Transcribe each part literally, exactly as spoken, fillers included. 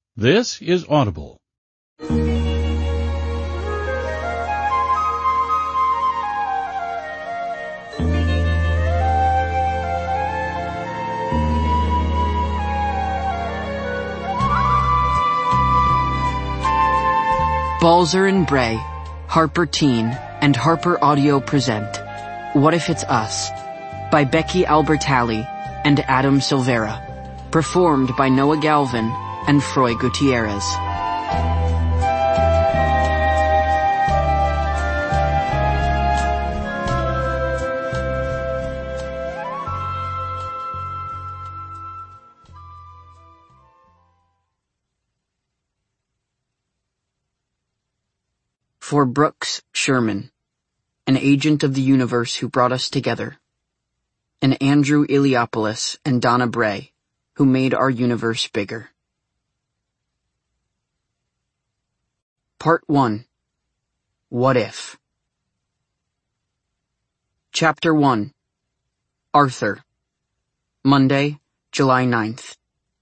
This is Audible. Balzer and Bray, Harper Teen, and Harper Audio present What If It's Us? By Becky Albertalli and Adam Silvera. Performed by Noah Galvin and Froy Gutierrez. For Brooks Sherman, an agent of the universe who brought us together, and Andrew Iliopoulos and Donna Bray, who made our universe bigger. Part one. What If? Chapter one. Arthur. Monday, July ninth.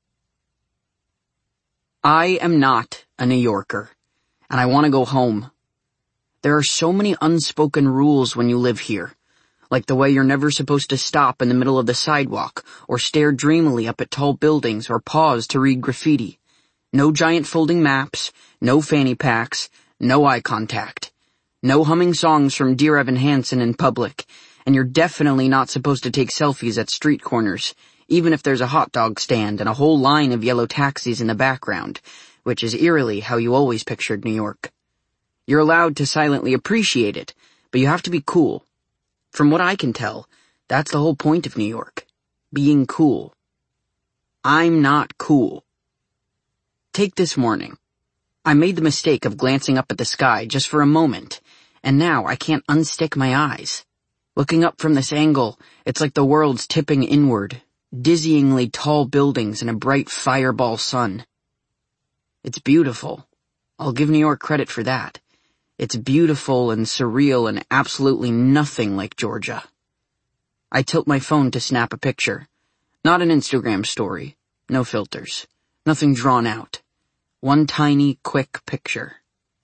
I am not a New Yorker, and I want to go home. There are so many unspoken rules when you live here, like the way you're never supposed to stop in the middle of the sidewalk, or stare dreamily up at tall buildings, or pause to read graffiti. No giant folding maps, no fanny packs, no eye contact. No humming songs from Dear Evan Hansen in public, and you're definitely not supposed to take selfies at street corners, even if there's a hot dog stand and a whole line of yellow taxis in the background, which is eerily how you always pictured New York. You're allowed to silently appreciate it, but you have to be cool. From what I can tell, that's the whole point of New York. Being cool. I'm not cool. Take this morning. I made the mistake of glancing up at the sky just for a moment, and now I can't unstick my eyes. Looking up from this angle, it's like the world's tipping inward, dizzyingly tall buildings and a bright fireball sun. It's beautiful. I'll give New York credit for that. It's beautiful and surreal and absolutely nothing like Georgia. I tilt my phone to snap a picture. Not an Instagram story. No filters. Nothing drawn out. One tiny, quick picture.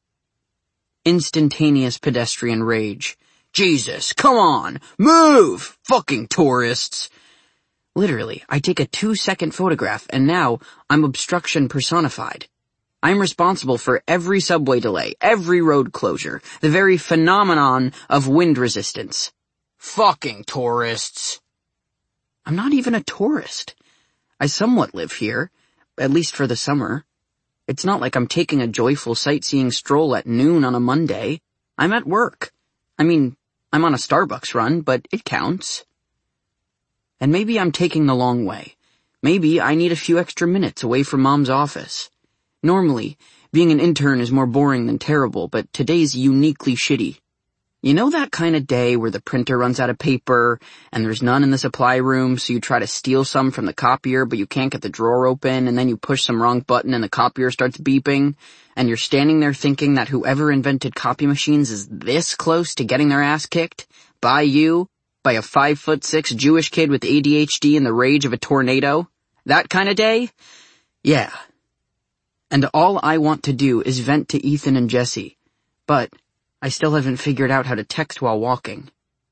Instantaneous pedestrian rage. Jesus, come on! Move! Fucking tourists! Literally, I take a two-second photograph and now I'm obstruction personified. I'm responsible for every subway delay, every road closure, the very phenomenon of wind resistance. Fucking tourists. I'm not even a tourist. I somewhat live here, at least for the summer. It's not like I'm taking a joyful sightseeing stroll at noon on a Monday. I'm at work. I mean, I'm on a Starbucks run, but it counts. And maybe I'm taking the long way. Maybe I need a few extra minutes away from Mom's office. Normally, being an intern is more boring than terrible, but today's uniquely shitty. You know that kind of day where the printer runs out of paper, and there's none in the supply room, so you try to steal some from the copier, but you can't get the drawer open, and then you push some wrong button and the copier starts beeping, and you're standing there thinking that whoever invented copy machines is this close to getting their ass kicked? By you? By a five foot six Jewish kid with A D H D and the rage of a tornado? That kind of day? Yeah. And all I want to do is vent to Ethan and Jesse, but I still haven't figured out how to text while walking.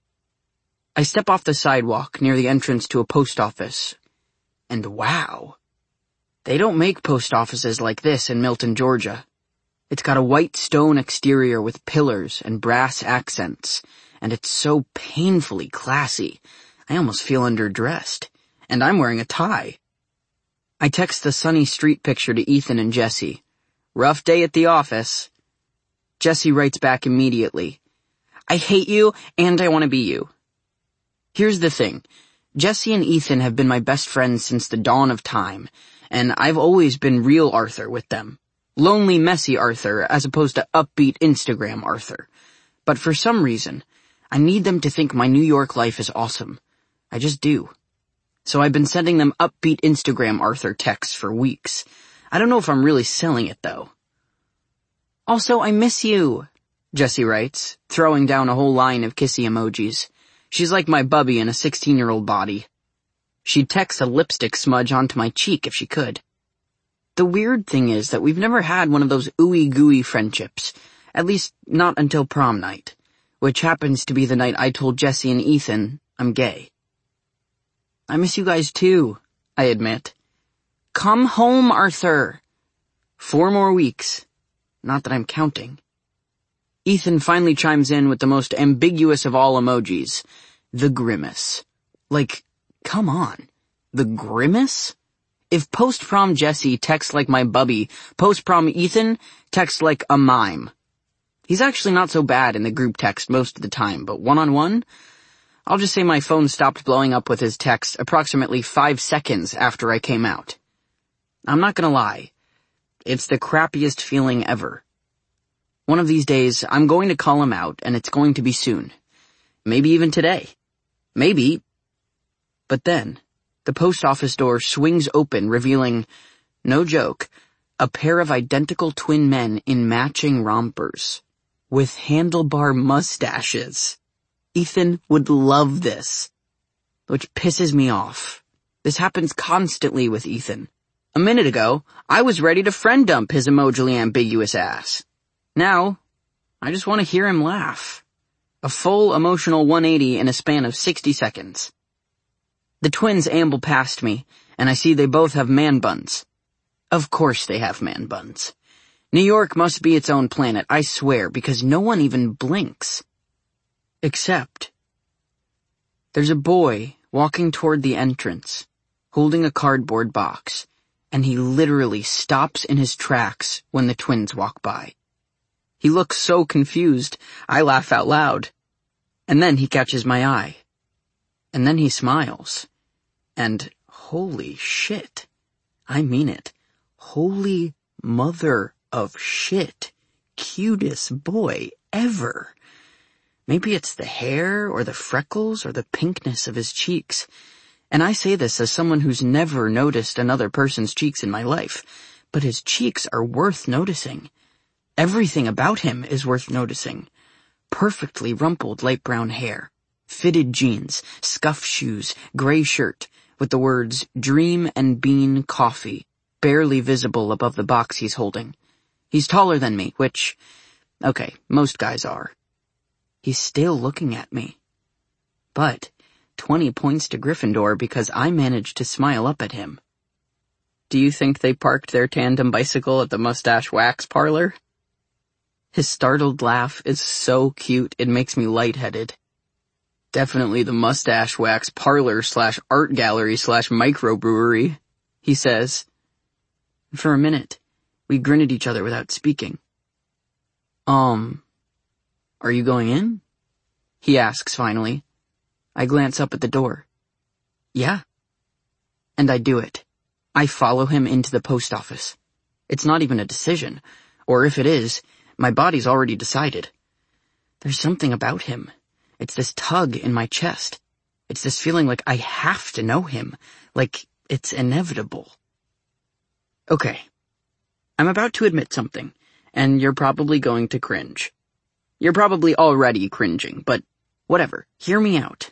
I step off the sidewalk near the entrance to a post office, and wow, they don't make post offices like this in Milton, Georgia. It's got a white stone exterior with pillars and brass accents, and it's so painfully classy, I almost feel underdressed, and I'm wearing a tie. I text the sunny street picture to Ethan and Jesse. Rough day at the office. Jesse writes back immediately. I hate you, and I want to be you. Here's the thing. Jesse and Ethan have been my best friends since the dawn of time, and I've always been real Arthur with them. Lonely, messy Arthur, as opposed to upbeat Instagram Arthur. But for some reason, I need them to think my New York life is awesome. I just do. So I've been sending them upbeat Instagram Arthur texts for weeks. I don't know if I'm really selling it, though. Also, I miss you, Jesse writes, throwing down a whole line of kissy emojis. She's like my bubby in a sixteen-year-old body. She'd text a lipstick smudge onto my cheek if she could. The weird thing is that we've never had one of those ooey-gooey friendships, at least not until prom night, which happens to be the night I told Jesse and Ethan I'm gay. I miss you guys too, I admit. Come home, Arthur. Four more weeks. Not that I'm counting. Ethan finally chimes in with the most ambiguous of all emojis, the grimace. Like, come on, the grimace? If post-prom Jesse texts like my bubby, post-prom Ethan texts like a mime. He's actually not so bad in the group text most of the time, but one-on-one? I'll just say my phone stopped blowing up with his text approximately five seconds after I came out. I'm not gonna lie. It's the crappiest feeling ever. One of these days, I'm going to call him out, and it's going to be soon. Maybe even today. Maybe. But then, the post office door swings open, revealing, no joke, a pair of identical twin men in matching rompers, with handlebar mustaches. Ethan would love this. Which pisses me off. This happens constantly with Ethan. A minute ago, I was ready to friend dump his emojically ambiguous ass. Now, I just want to hear him laugh. A full emotional one eighty in a span of sixty seconds. The twins amble past me, and I see they both have man buns. Of course they have man buns. New York must be its own planet, I swear, because no one even blinks. Except, there's a boy walking toward the entrance, holding a cardboard box, and he literally stops in his tracks when the twins walk by. He looks so confused, I laugh out loud. And then he catches my eye. And then he smiles. And holy shit. I mean it. Holy mother of shit. Cutest boy ever. Maybe it's the hair or the freckles or the pinkness of his cheeks. And I say this as someone who's never noticed another person's cheeks in my life. But his cheeks are worth noticing. Everything about him is worth noticing. Perfectly rumpled light brown hair, fitted jeans, scuff shoes, gray shirt, with the words Dream and Bean Coffee barely visible above the box he's holding. He's taller than me, which, okay, most guys are. He's still looking at me. But twenty points to Gryffindor because I managed to smile up at him. Do you think they parked their tandem bicycle at the Mustache Wax Parlor? His startled laugh is so cute it makes me lightheaded. Definitely the Mustache Wax Parlor slash art gallery slash microbrewery, he says. For a minute, we grin at each other without speaking. Um, are you going in? He asks finally. I glance up at the door. Yeah. And I do it. I follow him into the post office. It's not even a decision, or if it is, my body's already decided. There's something about him. It's this tug in my chest. It's this feeling like I have to know him, like it's inevitable. Okay, I'm about to admit something, and you're probably going to cringe. You're probably already cringing, but whatever, hear me out.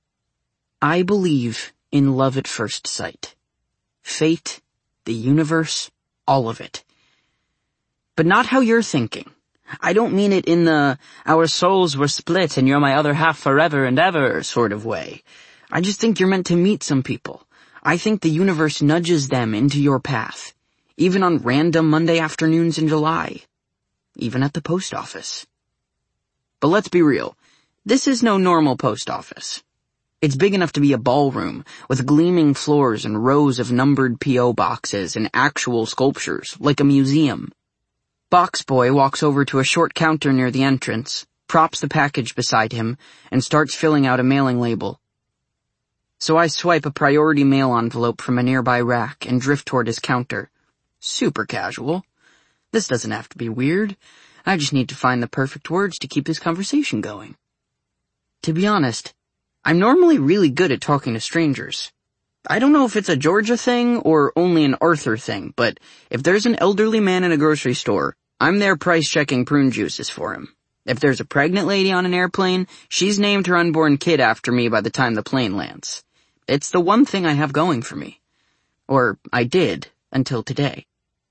I believe in love at first sight. Fate, the universe, all of it. But not how you're thinking. I don't mean it in the our souls were split and you're my other half forever and ever sort of way. I just think you're meant to meet some people. I think the universe nudges them into your path, even on random Monday afternoons in July, even at the post office. But let's be real, this is no normal post office. It's big enough to be a ballroom, with gleaming floors and rows of numbered P O boxes and actual sculptures, like a museum. Box boy walks over to a short counter near the entrance, props the package beside him, and starts filling out a mailing label. So I swipe a priority mail envelope from a nearby rack and drift toward his counter. Super casual. This doesn't have to be weird. I just need to find the perfect words to keep this conversation going. To be honest, I'm normally really good at talking to strangers. I don't know if it's a Georgia thing or only an Arthur thing, but if there's an elderly man in a grocery store, I'm there price-checking prune juices for him. If there's a pregnant lady on an airplane, she's named her unborn kid after me by the time the plane lands. It's the one thing I have going for me. Or I did, until today.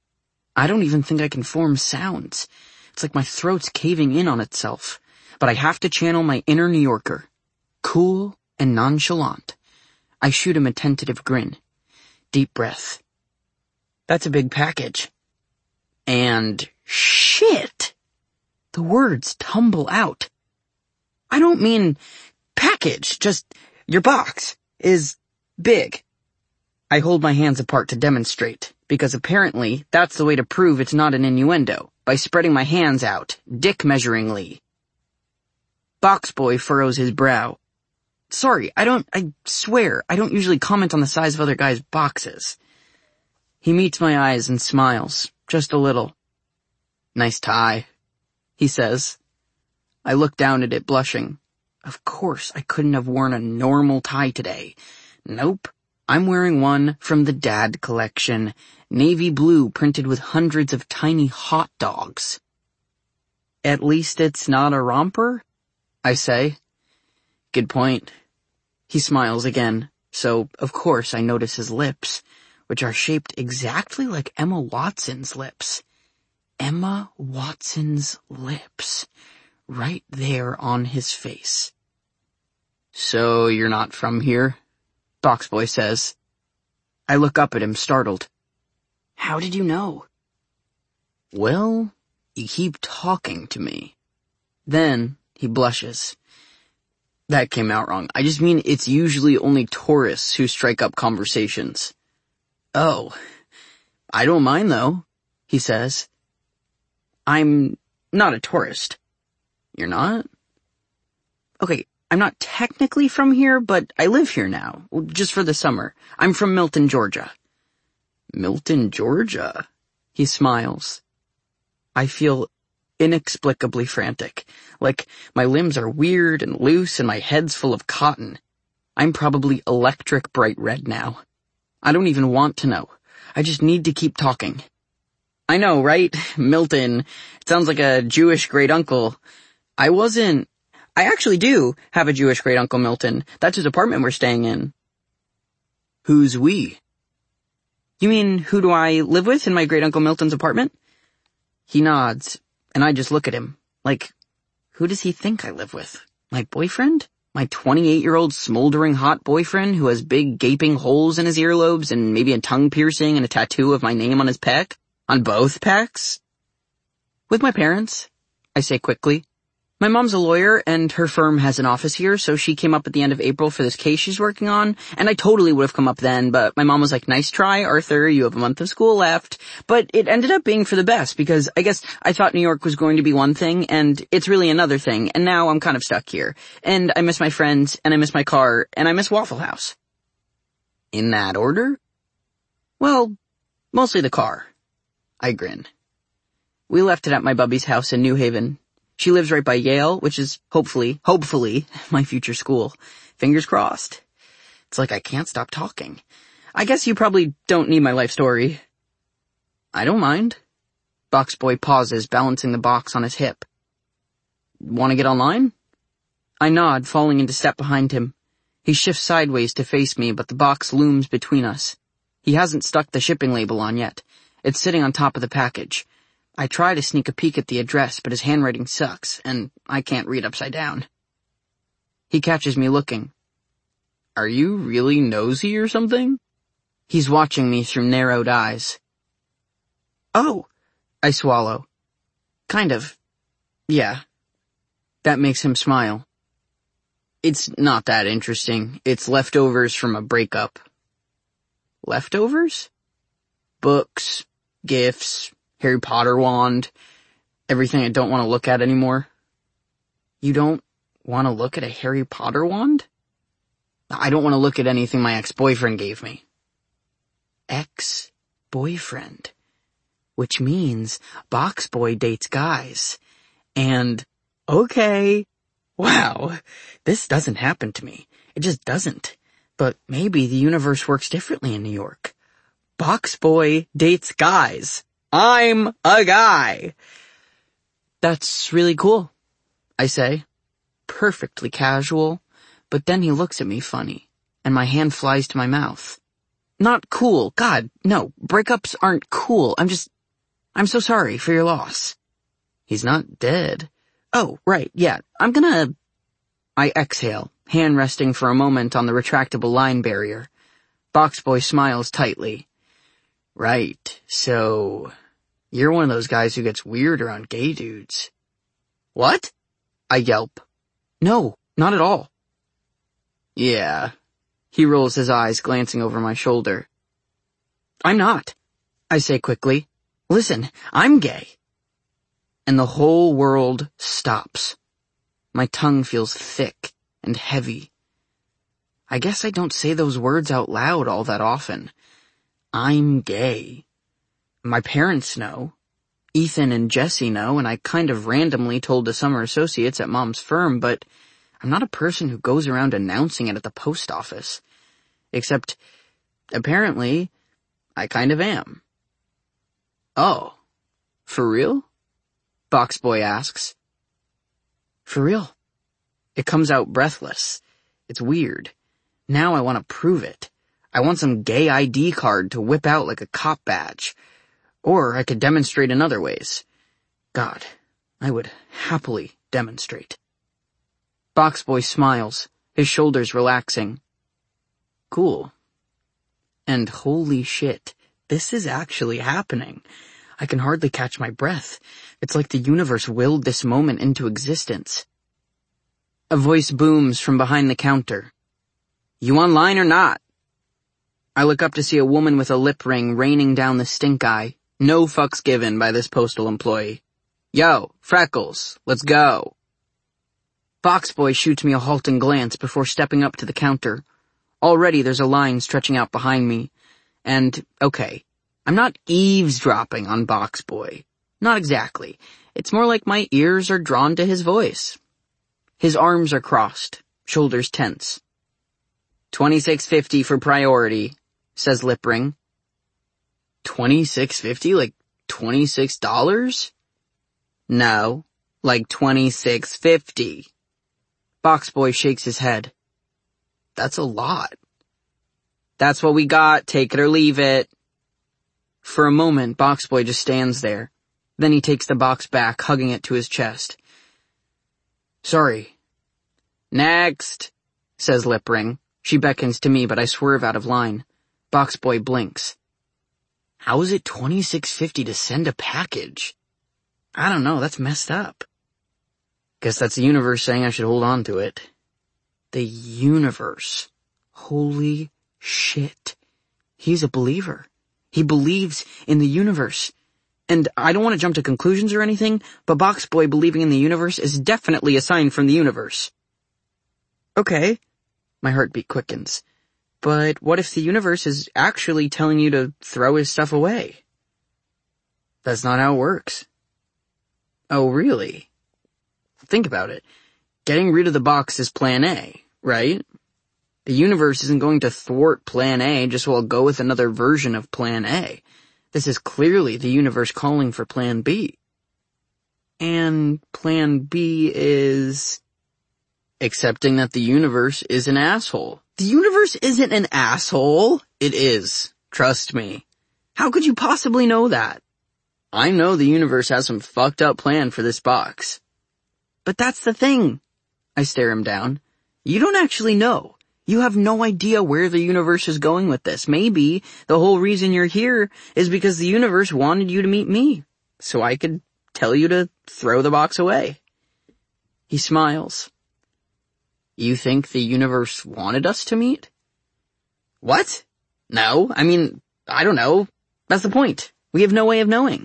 I don't even think I can form sounds. It's like my throat's caving in on itself. But I have to channel my inner New Yorker. Cool and nonchalant. I shoot him a tentative grin. Deep breath. That's a big package. And shit! The words tumble out. I don't mean package, just your box is big. I hold my hands apart to demonstrate, because apparently that's the way to prove it's not an innuendo, by spreading my hands out, dick-measuringly. Boxboy furrows his brow. Sorry, I don't, I swear, I don't usually comment on the size of other guys' boxes. He meets my eyes and smiles, just a little. Nice tie, he says. I look down at it, blushing. Of course, I couldn't have worn a normal tie today. Nope, I'm wearing one from the Dad collection, navy blue printed with hundreds of tiny hot dogs. At least it's not a romper, I say. Good point. He smiles again, so of course I notice his lips, which are shaped exactly like Emma Watson's lips. Emma Watson's lips. Right there on his face. So you're not from here? Boxboy says. I look up at him, startled. How did you know? Well, you keep talking to me. Then he blushes. That came out wrong. I just mean it's usually only tourists who strike up conversations. Oh, I don't mind though, he says. I'm not a tourist. You're not? Okay, I'm not technically from here, but I live here now, just for the summer. I'm from Milton, Georgia. Milton, Georgia? He smiles. I feel inexplicably frantic, like my limbs are weird and loose and my head's full of cotton. I'm probably electric bright red now. I don't even want to know. I just need to keep talking. I know, right? Milton. It sounds like a Jewish great uncle. I wasn't... I actually do have a Jewish great uncle Milton. That's his apartment we're staying in. Who's we? You mean, who do I live with in my great uncle Milton's apartment? He nods, and I just look at him. Like, who does he think I live with? My boyfriend? My twenty-eight-year-old smoldering hot boyfriend who has big gaping holes in his earlobes and maybe a tongue piercing and a tattoo of my name on his pec? On both pecs? With my parents, I say quickly. My mom's a lawyer, and her firm has an office here, so she came up at the end of April for this case she's working on, and I totally would have come up then, but my mom was like, nice try, Arthur, you have a month of school left. But it ended up being for the best, because I guess I thought New York was going to be one thing, and it's really another thing, and now I'm kind of stuck here. And I miss my friends, and I miss my car, and I miss Waffle House. In that order? Well, mostly the car. I grin. We left it at my bubby's house in New Haven. She lives right by Yale, which is hopefully, hopefully, my future school. Fingers crossed. It's like I can't stop talking. I guess you probably don't need my life story. I don't mind. Boxboy pauses, balancing the box on his hip. Want to get online? I nod, falling into step behind him. He shifts sideways to face me, but the box looms between us. He hasn't stuck the shipping label on yet. It's sitting on top of the package. I try to sneak a peek at the address, but his handwriting sucks, and I can't read upside down. He catches me looking. Are you really nosy or something? He's watching me through narrowed eyes. Oh, I swallow. Kind of. Yeah. That makes him smile. It's not that interesting. It's leftovers from a breakup. Leftovers? Books, gifts, Harry Potter wand, everything I don't want to look at anymore. You don't want to look at a Harry Potter wand? I don't want to look at anything my ex-boyfriend gave me. Ex-boyfriend. Which means Boxboy dates guys. And, okay, wow, this doesn't happen to me. It just doesn't. But maybe the universe works differently in New York. Boxboy dates guys. I'm a guy. That's really cool, I say. Perfectly casual, but then he looks at me funny, and my hand flies to my mouth. Not cool, God, no, breakups aren't cool, I'm just, I'm so sorry for your loss. He's not dead. Oh, right, yeah, I'm gonna... I exhale, hand resting for a moment on the retractable line barrier. Boxboy smiles tightly. Right, so... You're one of those guys who gets weird around gay dudes. What? I yelp. No, not at all. Yeah. He rolls his eyes, glancing over my shoulder. I'm not, I say quickly. Listen, I'm gay. And the whole world stops. My tongue feels thick and heavy. I guess I don't say those words out loud all that often. I'm gay. My parents know. Ethan and Jesse know, and I kind of randomly told the summer associates at Mom's firm, but I'm not a person who goes around announcing it at the post office. Except, apparently, I kind of am. Oh, for real? Boxboy asks. For real. It comes out breathless. It's weird. Now I want to prove it. I want some gay I D card to whip out like a cop badge. Or I could demonstrate in other ways. God, I would happily demonstrate. Boxboy smiles, his shoulders relaxing. Cool. And holy shit, this is actually happening. I can hardly catch my breath. It's like the universe willed this moment into existence. A voice booms from behind the counter. You online or not? I look up to see a woman with a lip ring raining down the stink eye. No fucks given by this postal employee. Yo, Freckles, let's go. Boxboy shoots me a halting glance before stepping up to the counter. Already there's a line stretching out behind me. And, okay, I'm not eavesdropping on Boxboy. Not exactly. It's more like my ears are drawn to his voice. His arms are crossed, shoulders tense. twenty-six fifty for priority, says Lipring. twenty-six fifty? Like twenty-six dollars? No, like twenty-six fifty. Boxboy shakes his head. That's a lot. That's what we got, take it or leave it. For a moment, Boxboy just stands there. Then he takes the box back, hugging it to his chest. Sorry. Next, says Lipring. She beckons to me, but I swerve out of line. Boxboy blinks. How is it twenty-six fifty to send a package? I don't know, that's messed up. Guess that's the universe saying I should hold on to it. The universe. Holy shit. He's a believer. He believes in the universe. And I don't want to jump to conclusions or anything, but Boxboy believing in the universe is definitely a sign from the universe. Okay. My heartbeat quickens. But what if the universe is actually telling you to throw his stuff away? That's not how it works. Oh, really? Think about it. Getting rid of the box is plan A, right? The universe isn't going to thwart plan A, just will go with another version of plan A. This is clearly the universe calling for plan B. And plan B is... accepting that the universe is an asshole. The universe isn't an asshole. It is. Trust me. How could you possibly know that? I know the universe has some fucked up plan for this box. But that's the thing. I stare him down. You don't actually know. You have no idea where the universe is going with this. Maybe the whole reason you're here is because the universe wanted you to meet me, so I could tell you to throw the box away. He smiles. You think the universe wanted us to meet? What? No, I mean, I don't know. That's the point. We have no way of knowing.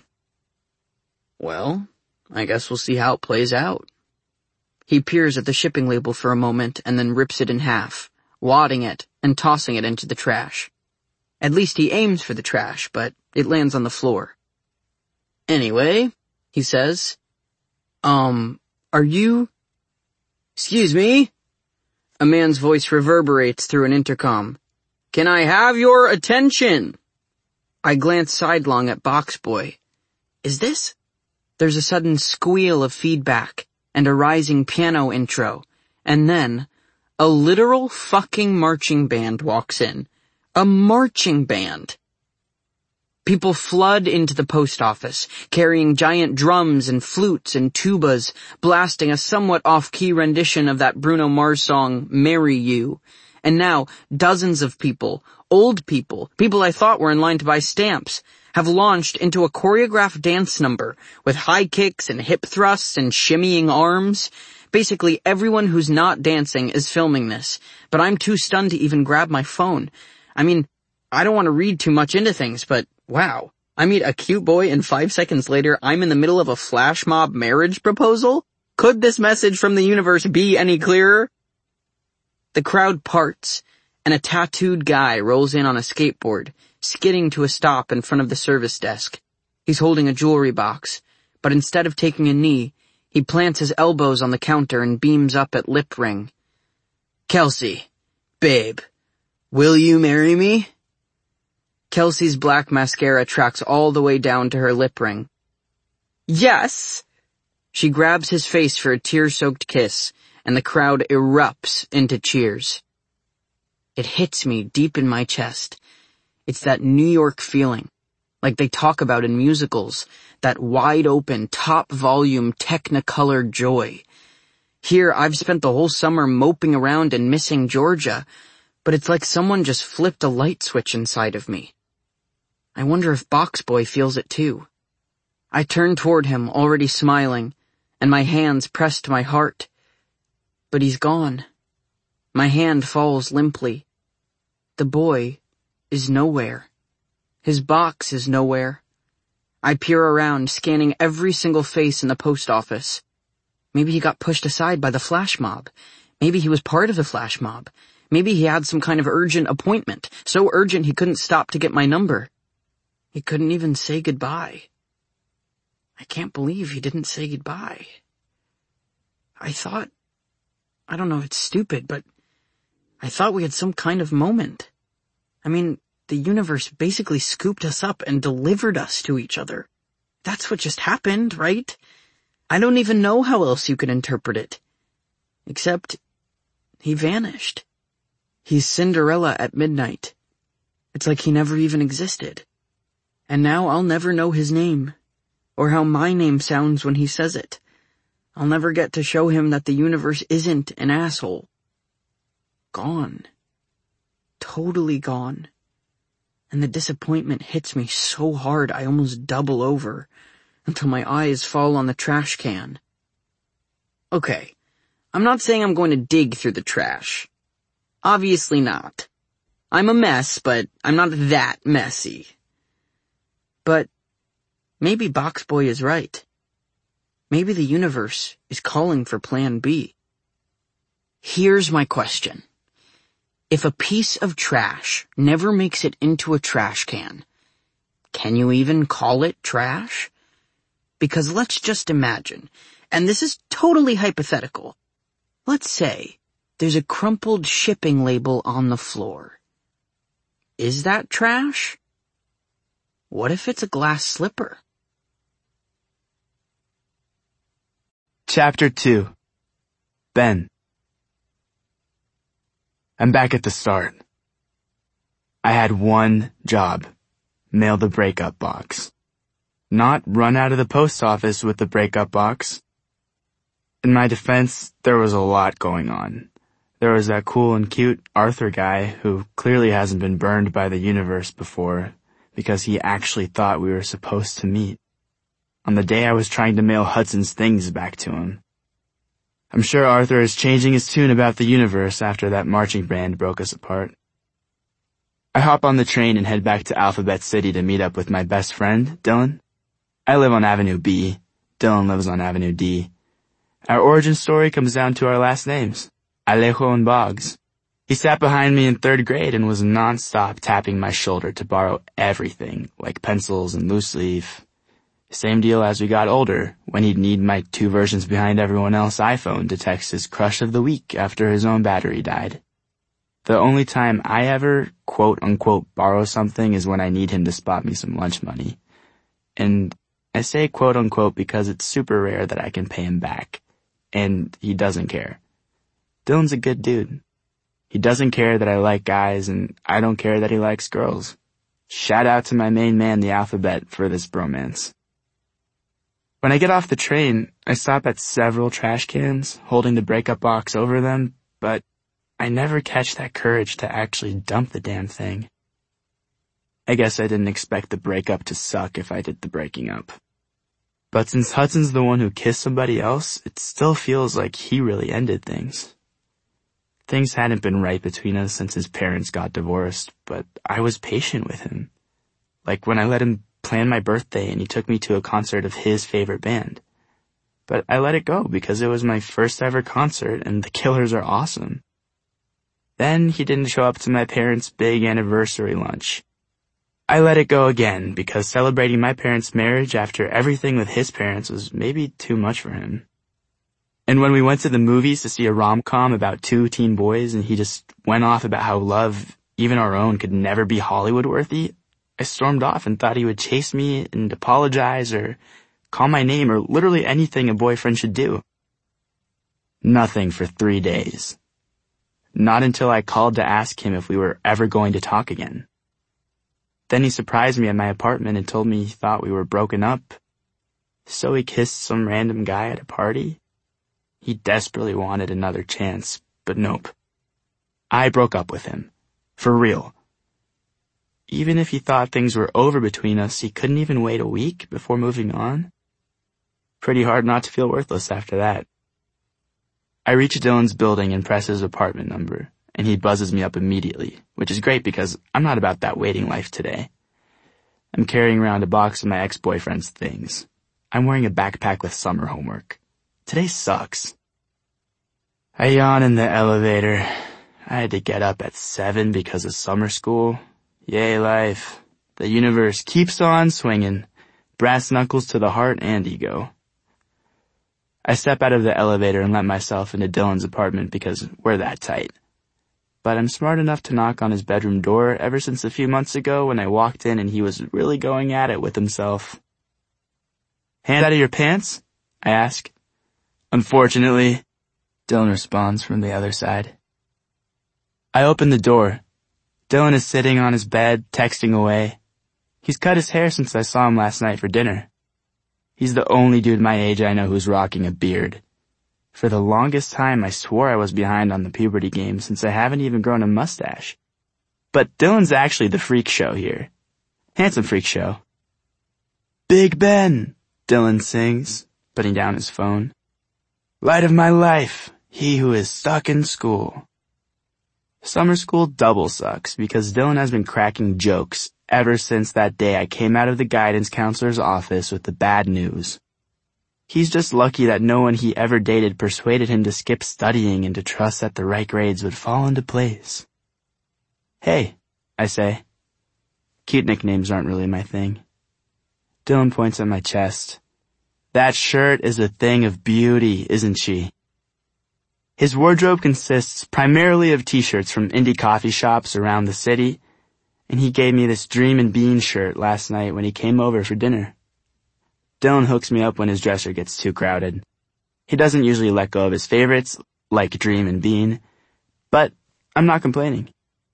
Well, I guess we'll see how it plays out. He peers at the shipping label for a moment and then rips it in half, wadding it and tossing it into the trash. At least he aims for the trash, but it lands on the floor. Anyway, he says, Um, are you... Excuse me? A man's voice reverberates through an intercom. Can I have your attention? I glance sidelong at Boxboy. Is this? There's a sudden squeal of feedback and a rising piano intro, and then a literal fucking marching band walks in. A marching band. People flood into the post office, carrying giant drums and flutes and tubas, blasting a somewhat off-key rendition of that Bruno Mars song, Marry You. And now, dozens of people, old people, people I thought were in line to buy stamps, have launched into a choreographed dance number with high kicks and hip thrusts and shimmying arms. Basically, everyone who's not dancing is filming this, but I'm too stunned to even grab my phone. I mean, I don't want to read too much into things, but wow. I meet a cute boy and five seconds later I'm in the middle of a flash mob marriage proposal? Could this message from the universe be any clearer? The crowd parts, and a tattooed guy rolls in on a skateboard, skidding to a stop in front of the service desk. He's holding a jewelry box, but instead of taking a knee, he plants his elbows on the counter and beams up at lip ring. Kelsey, babe, will you marry me? Kelsey's black mascara tracks all the way down to her lip ring. Yes! She grabs his face for a tear-soaked kiss, and the crowd erupts into cheers. It hits me deep in my chest. It's that New York feeling, like they talk about in musicals, that wide-open, top-volume, technicolor joy. Here, I've spent the whole summer moping around and missing Georgia, but it's like someone just flipped a light switch inside of me. I wonder if Boxboy feels it too. I turn toward him, already smiling, and my hands pressed to my heart. But he's gone. My hand falls limply. The boy is nowhere. His box is nowhere. I peer around, scanning every single face in the post office. Maybe he got pushed aside by the flash mob. Maybe he was part of the flash mob. Maybe he had some kind of urgent appointment, so urgent he couldn't stop to get my number. He couldn't even say goodbye. I can't believe he didn't say goodbye. I thought, I don't know if it's stupid, but I thought we had some kind of moment. I mean, the universe basically scooped us up and delivered us to each other. That's what just happened, right? I don't even know how else you could interpret it. Except, he vanished. He's Cinderella at midnight. It's like he never even existed. And now I'll never know his name, or how my name sounds when he says it. I'll never get to show him that the universe isn't an asshole. Gone. Totally gone. And the disappointment hits me so hard I almost double over, until my eyes fall on the trash can. Okay, I'm not saying I'm going to dig through the trash. Obviously not. I'm a mess, but I'm not that messy. But maybe Boxboy is right. Maybe the universe is calling for Plan B. Here's my question. If a piece of trash never makes it into a trash can, can you even call it trash? Because let's just imagine, and this is totally hypothetical, let's say there's a crumpled shipping label on the floor. Is that trash? What if it's a glass slipper? Chapter two. Ben. I'm back at the start. I had one job. Mail the breakup box. Not run out of the post office with the breakup box. In my defense, there was a lot going on. There was that cool and cute Arthur guy who clearly hasn't been burned by the universe before because he actually thought we were supposed to meet. On the day I was trying to mail Hudson's things back to him. I'm sure Arthur is changing his tune about the universe after that marching band broke us apart. I hop on the train and head back to Alphabet City to meet up with my best friend, Dylan. I live on Avenue B. Dylan lives on Avenue D. Our origin story comes down to our last names, Alejo and Boggs. He sat behind me in third grade and was non-stop tapping my shoulder to borrow everything, like pencils and loose leaf. Same deal as we got older, when he'd need my two versions behind everyone else's iPhone to text his crush of the week after his own battery died. The only time I ever, quote-unquote, borrow something is when I need him to spot me some lunch money. And I say quote-unquote because it's super rare that I can pay him back. And he doesn't care. Dylan's a good dude. He doesn't care that I like guys, and I don't care that he likes girls. Shout out to my main man, the alphabet, for this bromance. When I get off the train, I stop at several trash cans, holding the breakup box over them, but I never catch that courage to actually dump the damn thing. I guess I didn't expect the breakup to suck if I did the breaking up. But since Hudson's the one who kissed somebody else, it still feels like he really ended things. Things hadn't been right between us since his parents got divorced, but I was patient with him. Like when I let him plan my birthday and he took me to a concert of his favorite band. But I let it go because it was my first ever concert and the Killers are awesome. Then he didn't show up to my parents' big anniversary lunch. I let it go again because celebrating my parents' marriage after everything with his parents was maybe too much for him. And when we went to the movies to see a rom-com about two teen boys and he just went off about how love, even our own, could never be Hollywood-worthy, I stormed off and thought he would chase me and apologize or call my name or literally anything a boyfriend should do. Nothing for three days. Not until I called to ask him if we were ever going to talk again. Then he surprised me at my apartment and told me he thought we were broken up. So he kissed some random guy at a party. He desperately wanted another chance, but nope. I broke up with him. For real. Even if he thought things were over between us, he couldn't even wait a week before moving on. Pretty hard not to feel worthless after that. I reach Dylan's building and press his apartment number, and he buzzes me up immediately, which is great because I'm not about that waiting life today. I'm carrying around a box of my ex-boyfriend's things. I'm wearing a backpack with summer homework. Today sucks. I yawn in the elevator. I had to get up at seven because of summer school. Yay, life. The universe keeps on swinging. Brass knuckles to the heart and ego. I step out of the elevator and let myself into Dylan's apartment because we're that tight. But I'm smart enough to knock on his bedroom door ever since a few months ago when I walked in and he was really going at it with himself. Hand out of your pants? I ask. Unfortunately, Dylan responds from the other side. I open the door. Dylan is sitting on his bed, texting away. He's cut his hair since I saw him last night for dinner. He's the only dude my age I know who's rocking a beard. For the longest time, I swore I was behind on the puberty game since I haven't even grown a mustache. But Dylan's actually the freak show here. Handsome freak show. Big Ben, Dylan sings, putting down his phone. Light of my life, he who is stuck in school. Summer school double sucks because Dylan has been cracking jokes ever since that day I came out of the guidance counselor's office with the bad news. He's just lucky that no one he ever dated persuaded him to skip studying and to trust that the right grades would fall into place. Hey, I say. Cute nicknames aren't really my thing. Dylan points at my chest. That shirt is a thing of beauty, isn't she? His wardrobe consists primarily of t-shirts from indie coffee shops around the city, and he gave me this Dream and Bean shirt last night when he came over for dinner. Dylan hooks me up when his dresser gets too crowded. He doesn't usually let go of his favorites, like Dream and Bean, but I'm not complaining.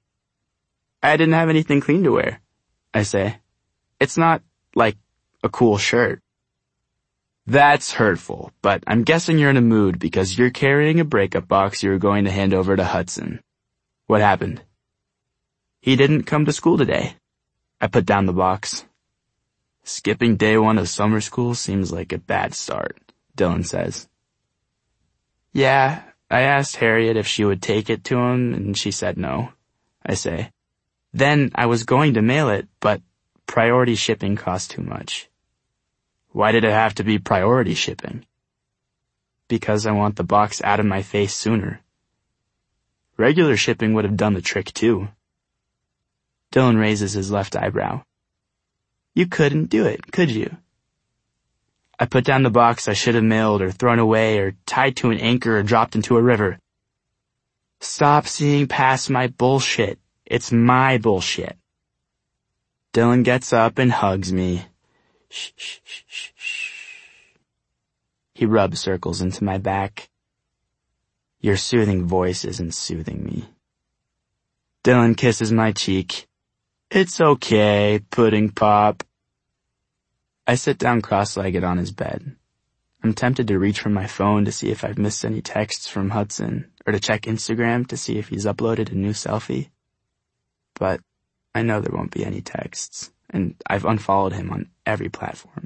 I didn't have anything clean to wear, I say. It's not, like, a cool shirt. That's hurtful, but I'm guessing you're in a mood because you're carrying a breakup box you were going to hand over to Hudson. What happened? He didn't come to school today. I put down the box. Skipping day one of summer school seems like a bad start, Dylan says. Yeah, I asked Harriet if she would take it to him, and she said no, I say. Then I was going to mail it, but priority shipping cost too much. Why did it have to be priority shipping? Because I want the box out of my face sooner. Regular shipping would have done the trick too. Dylan raises his left eyebrow. You couldn't do it, could you? I put down the box I should have mailed or thrown away or tied to an anchor or dropped into a river. Stop seeing past my bullshit. It's my bullshit. Dylan gets up and hugs me. Shh, shh, shh, shh, shh. He rubs circles into my back. Your soothing voice isn't soothing me. Dylan kisses my cheek. It's okay, Pudding Pop. I sit down cross-legged on his bed. I'm tempted to reach for my phone to see if I've missed any texts from Hudson, or to check Instagram to see if he's uploaded a new selfie. But I know there won't be any texts, and I've unfollowed him on every platform.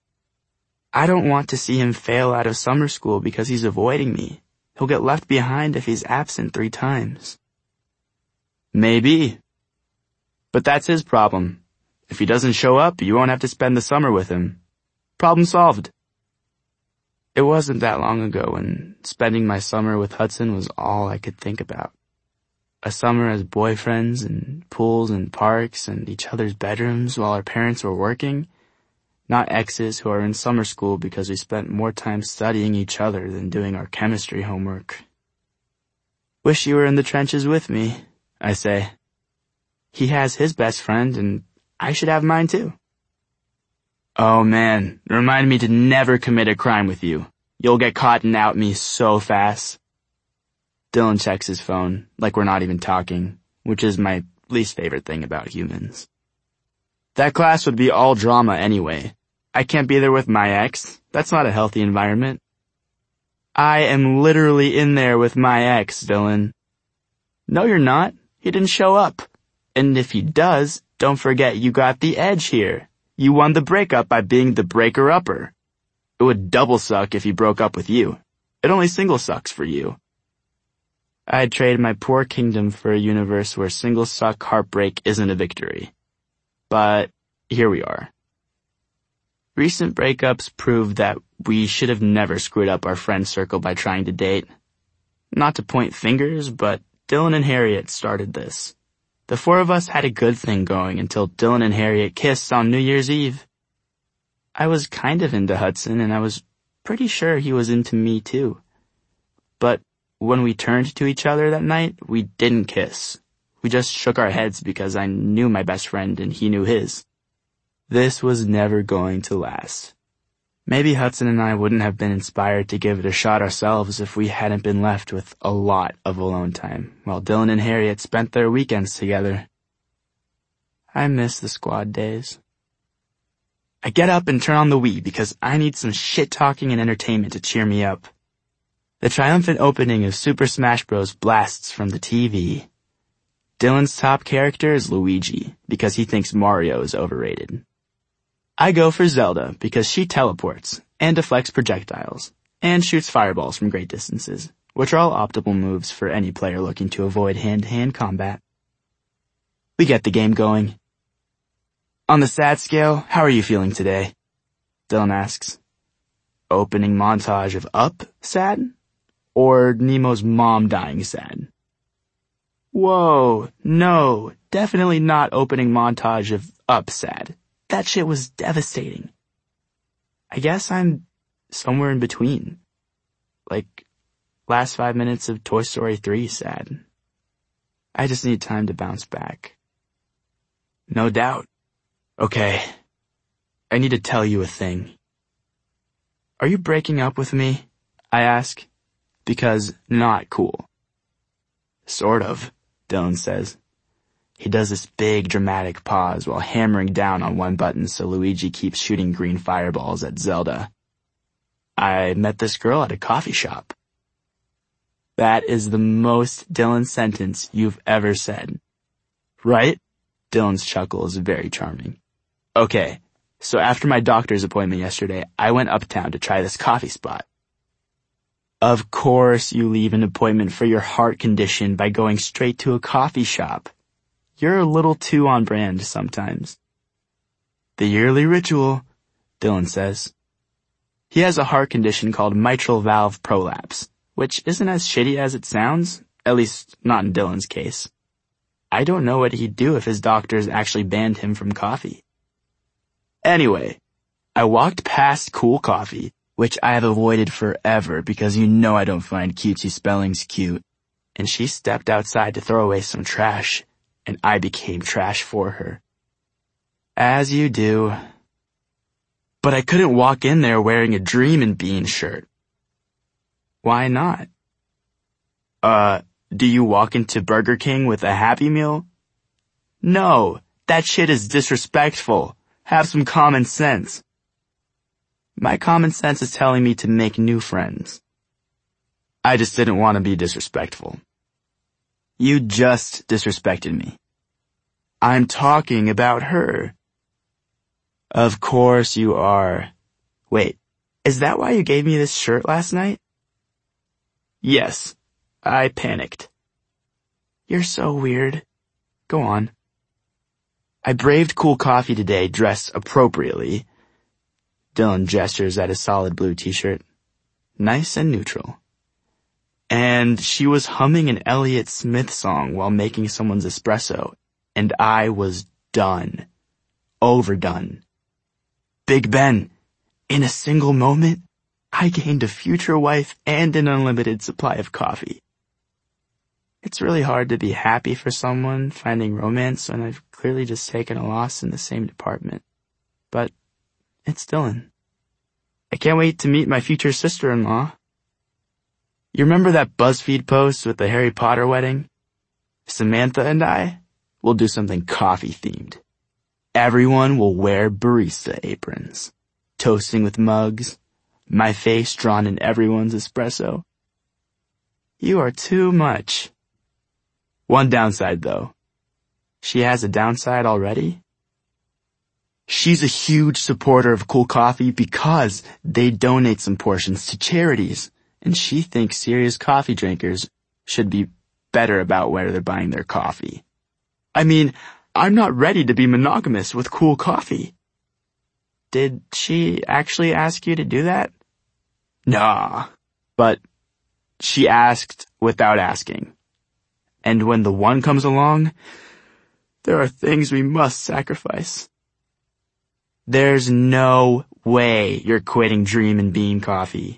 I don't want to see him fail out of summer school because he's avoiding me. He'll get left behind if he's absent three times. Maybe. But that's his problem. If he doesn't show up, you won't have to spend the summer with him. Problem solved. It wasn't that long ago when spending my summer with Hudson was all I could think about. A summer as boyfriends and pools and parks and each other's bedrooms while our parents were working. Not exes who are in summer school because we spent more time studying each other than doing our chemistry homework. Wish you were in the trenches with me, I say. He has his best friend and I should have mine too. Oh man, remind me to never commit a crime with you. You'll get caught and out me so fast. Dylan checks his phone, like we're not even talking, which is my least favorite thing about humans. That class would be all drama anyway. I can't be there with my ex. That's not a healthy environment. I am literally in there with my ex, Dylan. No, you're not. He didn't show up. And if he does, don't forget you got the edge here. You won the breakup by being the breaker-upper. It would double suck if he broke up with you. It only single sucks for you. I'd trade my poor kingdom for a universe where single suck heartbreak isn't a victory. But here we are. Recent breakups prove that we should have never screwed up our friend circle by trying to date. Not to point fingers, but Dylan and Harriet started this. The four of us had a good thing going until Dylan and Harriet kissed on New Year's Eve. I was kind of into Hudson, and I was pretty sure he was into me too. But when we turned to each other that night, we didn't kiss. We just shook our heads because I knew my best friend and he knew his. This was never going to last. Maybe Hudson and I wouldn't have been inspired to give it a shot ourselves if we hadn't been left with a lot of alone time, while Dylan and Harriet spent their weekends together. I miss the squad days. I get up and turn on the Wii because I need some shit-talking and entertainment to cheer me up. The triumphant opening of Super Smash Bros. Blasts from the T V. Dylan's top character is Luigi because he thinks Mario is overrated. I go for Zelda because she teleports and deflects projectiles and shoots fireballs from great distances, which are all optimal moves for any player looking to avoid hand-to-hand combat. We get the game going. On the sad scale, how are you feeling today? Dylan asks. Opening montage of Up sad? Or Nemo's mom dying sad? Whoa, no, definitely not opening montage of Up sad. That shit was devastating. I guess I'm somewhere in between. Like, last five minutes of Toy Story three sad. I just need time to bounce back. No doubt. Okay. I need to tell you a thing. Are you breaking up with me? I ask. Because not cool. Sort of, Dylan says. He does this big dramatic pause while hammering down on one button so Luigi keeps shooting green fireballs at Zelda. I met this girl at a coffee shop. That is the most Dylan sentence you've ever said. Right? Dylan's chuckle is very charming. Okay, so after my doctor's appointment yesterday, I went uptown to try this coffee spot. Of course you leave an appointment for your heart condition by going straight to a coffee shop. You're a little too on brand sometimes. The yearly ritual, Dylan says. He has a heart condition called mitral valve prolapse, which isn't as shitty as it sounds, at least not in Dylan's case. I don't know what he'd do if his doctors actually banned him from coffee. Anyway, I walked past Cool Coffee, which I have avoided forever because you know I don't find cutesy spellings cute, and she stepped outside to throw away some trash, and I became trash for her. As you do. But I couldn't walk in there wearing a Dreamin' Bean shirt. Why not? Uh, do you walk into Burger King with a Happy Meal? No, That shit is disrespectful. Have some common sense. My common sense is telling me to make new friends. I just didn't want to be disrespectful. You just disrespected me. I'm talking about her. Of course you are. Wait, is that why you gave me this shirt last night? Yes, I panicked. You're so weird. Go on. I braved cool coffee today dressed appropriately. Dylan gestures at his solid blue t-shirt. Nice and neutral. And she was humming an Elliott Smith song while making someone's espresso, and I was done. Overdone. Big Ben, in a single moment, I gained a future wife and an unlimited supply of coffee. It's really hard to be happy for someone finding romance when I've clearly just taken a loss in the same department. But it's Dylan. I can't wait to meet my future sister-in-law. You remember that BuzzFeed post with the Harry Potter wedding? Samantha and I will do something coffee-themed. Everyone will wear barista aprons, toasting with mugs, my face drawn in everyone's espresso. You are too much. One downside, though. She has a downside already. She's a huge supporter of Cool Coffee because they donate some portions to charities, and she thinks serious coffee drinkers should be better about where they're buying their coffee. I mean, I'm not ready to be monogamous with Cool Coffee. Did she actually ask you to do that? Nah, but she asked without asking. And when the one comes along, there are things we must sacrifice. There's no way you're quitting Dream and Bean coffee.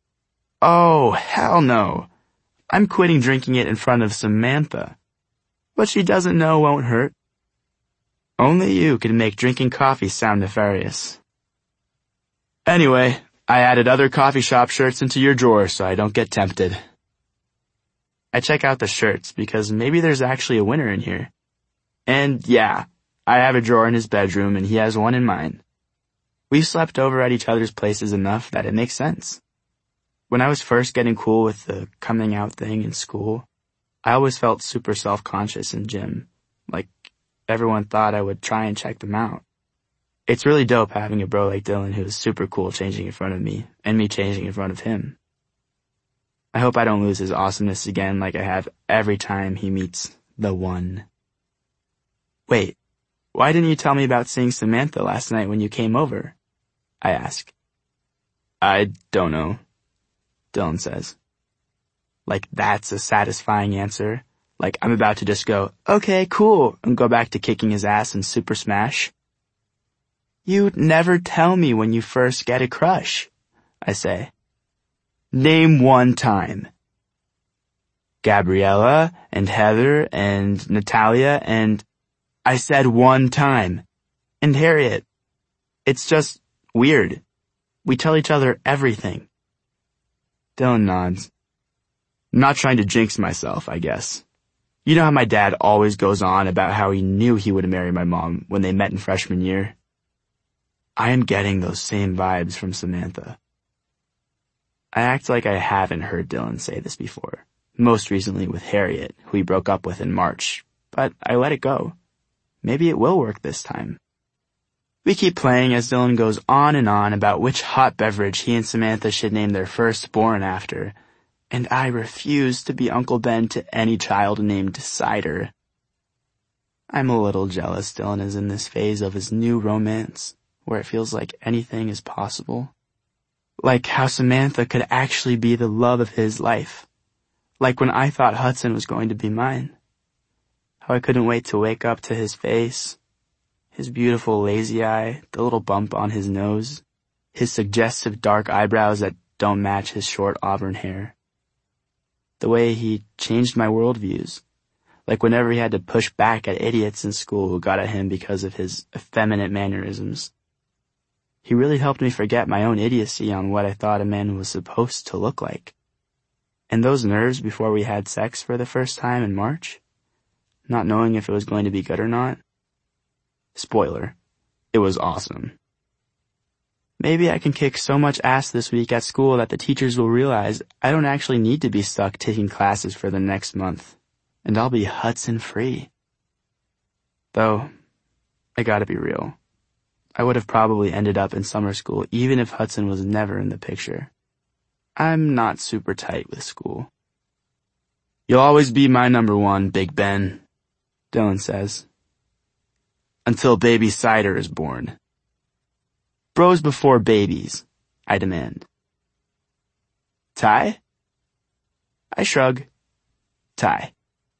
Oh, hell no. I'm quitting drinking it in front of Samantha. What she doesn't know won't hurt. Only you can make drinking coffee sound nefarious. Anyway, I added other coffee shop shirts into your drawer so I don't get tempted. I check out the shirts because maybe there's actually a winner in here. And yeah, I have a drawer in his bedroom and he has one in mine. We've slept over at each other's places enough that it makes sense. When I was first getting cool with the coming out thing in school, I always felt super self-conscious in gym. Like, everyone thought I would try and check them out. It's really dope having a bro like Dylan who is super cool changing in front of me, and me changing in front of him. I hope I don't lose his awesomeness again like I have every time he meets the one. Wait, why didn't you tell me about seeing Samantha last night when you came over? I ask. I don't know, Dylan says. Like that's a satisfying answer. Like I'm about to just go, okay, cool, and go back to kicking his ass in Super Smash. You never tell me when you first get a crush, I say. Name one time. Gabriella and Heather and Natalia and I said one time. And Harriet. It's just weird. We tell each other everything. Dylan nods. I'm not trying to jinx myself, I guess. You know how my dad always goes on about how he knew he would marry my mom when they met in freshman year? I am getting those same vibes from Samantha. I act like I haven't heard Dylan say this before, most recently with Harriet, who he broke up with in March, but I let it go. Maybe it will work this time. We keep playing as Dylan goes on and on about which hot beverage he and Samantha should name their firstborn after, and I refuse to be Uncle Ben to any child named Cider. I'm a little jealous Dylan is in this phase of his new romance, where it feels like anything is possible. Like how Samantha could actually be the love of his life. Like when I thought Hudson was going to be mine. How I couldn't wait to wake up to his face, his beautiful lazy eye, the little bump on his nose, his suggestive dark eyebrows that don't match his short auburn hair. The way he changed my worldviews. Like whenever he had to push back at idiots in school who got at him because of his effeminate mannerisms. He really helped me forget my own idiocy on what I thought a man was supposed to look like. And those nerves before we had sex for the first time in March, not knowing if it was going to be good or not, Spoiler, it was awesome. Maybe I can kick so much ass this week at school that the teachers will realize I don't actually need to be stuck taking classes for the next month, and I'll be Hudson free. Though, I gotta be real. I would have probably ended up in summer school even if Hudson was never in the picture. I'm not super tight with school. You'll always be my number one, Big Ben, Dylan says. Until baby Cider is born. Bros before babies, I demand. Ty? I shrug. Ty.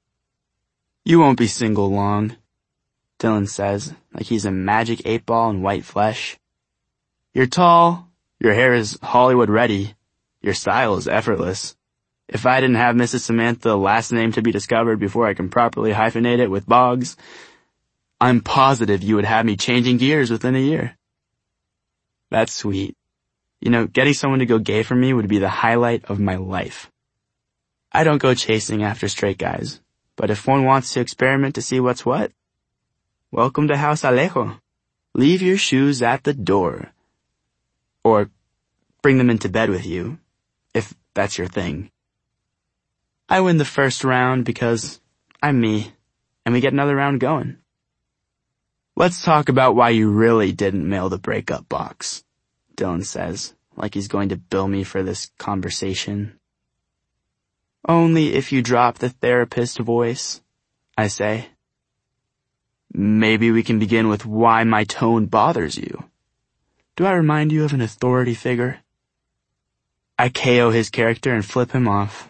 You won't be single long, Dylan says, like he's a magic eight ball in white flesh. You're tall, your hair is Hollywood ready, your style is effortless. If I didn't have Missus Samantha last name to be discovered before I can properly hyphenate it with Boggs, I'm positive you would have me changing gears within a year. That's sweet. You know, getting someone to go gay for me would be the highlight of my life. I don't go chasing after straight guys, but if one wants to experiment to see what's what, welcome to House Alejo. Leave your shoes at the door. Or bring them into bed with you, if that's your thing. I win the first round because I'm me, and we get another round going. Let's talk about why you really didn't mail the breakup box, Dylan says, like he's going to bill me for this conversation. Only if you drop the therapist voice, I say. Maybe we can begin with why my tone bothers you. Do I remind you of an authority figure? I K O his character and flip him off.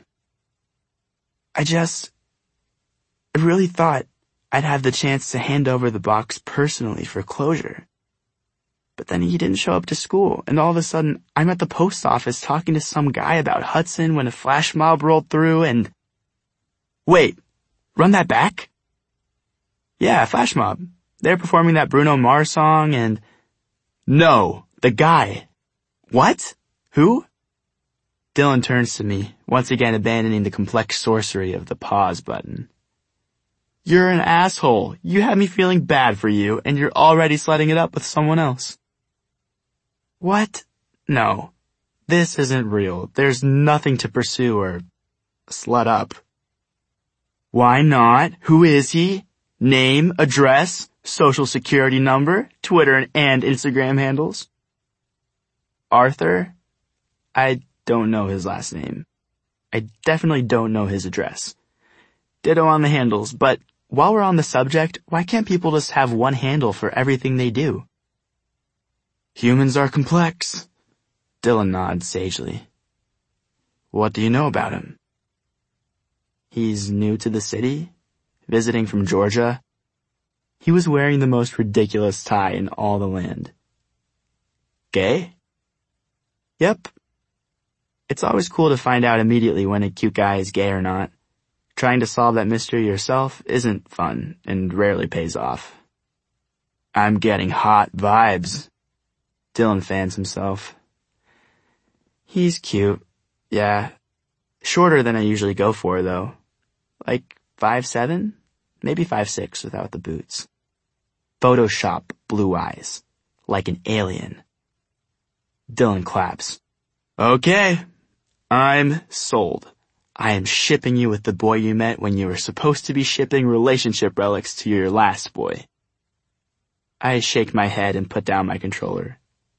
I just... I really thought I'd have the chance to hand over the box personally for closure. But then he didn't show up to school, and all of a sudden, I'm at the post office talking to some guy about Hudson when a flash mob rolled through and... Wait, run that back? Yeah, flash mob. They're performing that Bruno Mars song and... No, the guy. What? Who? Dylan turns to me, once again abandoning the complex sorcery of the pause button. You're an asshole. You had me feeling bad for you, and you're already slutting it up with someone else. What? No. This isn't real. There's nothing to pursue or slut up. Why not? Who is he? Name, address, social security number, Twitter and Instagram handles? Arthur? I don't know his last name. I definitely don't know his address. Ditto on the handles, but while we're on the subject, why can't people just have one handle for everything they do? Humans are complex. Dylan nods sagely. What do you know about him? He's new to the city, visiting from Georgia. He was wearing the most ridiculous tie in all the land. Gay? Yep. It's always cool to find out immediately when a cute guy is gay or not. Trying to solve that mystery yourself isn't fun and rarely pays off. I'm getting hot vibes. Dylan fans himself. He's cute. Yeah. Shorter than I usually go for, though. Like five seven? Maybe five six without the boots. Photoshop blue eyes. Like an alien. Dylan claps. Okay. I'm sold. I am shipping you with the boy you met when you were supposed to be shipping relationship relics to your last boy. I shake my head and put down my controller.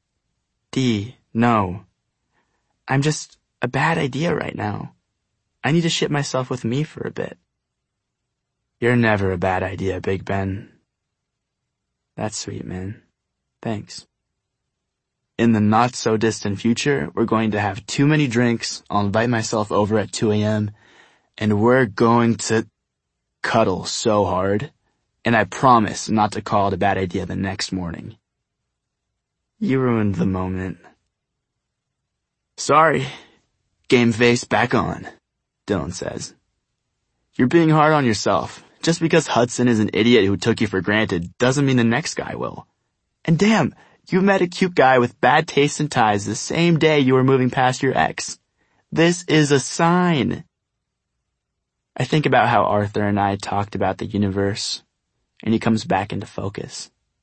D, no. I'm just a bad idea right now. I need to ship myself with me for a bit. You're never a bad idea, Big Ben. That's sweet, man. Thanks. In the not-so-distant future, we're going to have too many drinks, I'll invite myself over at two a.m., and we're going to cuddle so hard, and I promise not to call it a bad idea the next morning. You ruined the moment. Sorry. Game face back on, Dylan says. You're being hard on yourself. Just because Hudson is an idiot who took you for granted doesn't mean the next guy will. And damn, you met a cute guy with bad taste in ties the same day you were moving past your ex. This is a sign. I think about how Arthur and I talked about the universe, and he comes back into focus.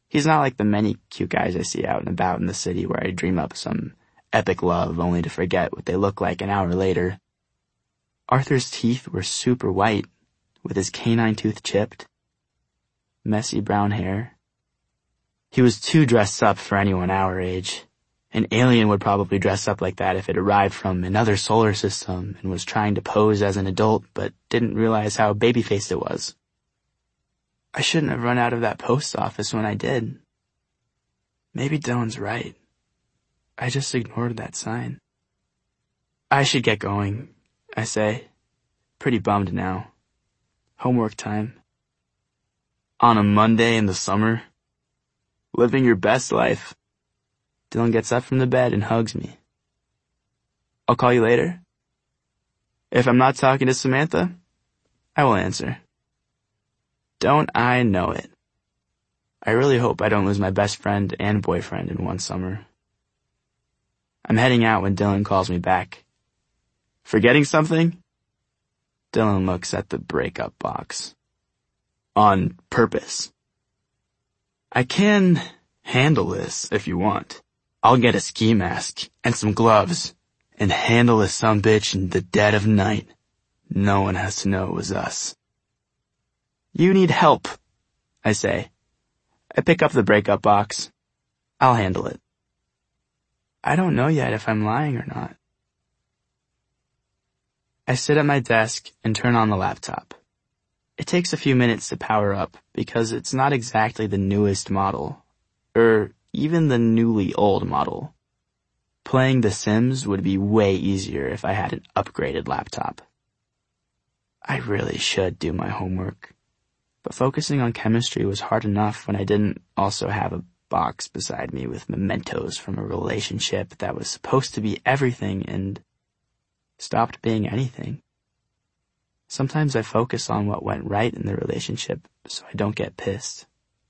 He's not like the many cute guys I see out and about in the city where I dream up some epic love only to forget what they look like an hour later. Arthur's teeth were super white, with his canine tooth chipped. Messy brown hair. He was too dressed up for anyone our age. An alien would probably dress up like that if it arrived from another solar system and was trying to pose as an adult but didn't realize how baby-faced it was. I shouldn't have run out of that post office when I did. Maybe Dylan's right. I just ignored that sign. I should get going, I say, pretty bummed now. Homework time. On a Monday in the summer. Living your best life. Dylan gets up from the bed and hugs me. I'll call you later. If I'm not talking to Samantha, I will answer. Don't I know it? I really hope I don't lose my best friend and boyfriend in one summer. I'm heading out when Dylan calls me back. Forgetting something? Dylan looks at the breakup box. On purpose. I can handle this if you want. I'll get a ski mask and some gloves and handle this sumbitch in the dead of night. No one has to know it was us. You need help, I say. I pick up the breakup box. I'll handle it. I don't know yet if I'm lying or not. I sit at my desk and turn on the laptop. It takes a few minutes to power up because it's not exactly the newest model, or even the newly old model. Playing The Sims would be way easier if I had an upgraded laptop. I really should do my homework. But focusing on chemistry was hard enough when I didn't also have a box beside me with mementos from a relationship that was supposed to be everything and stopped being anything. Sometimes I focus on what went right in the relationship so I don't get pissed.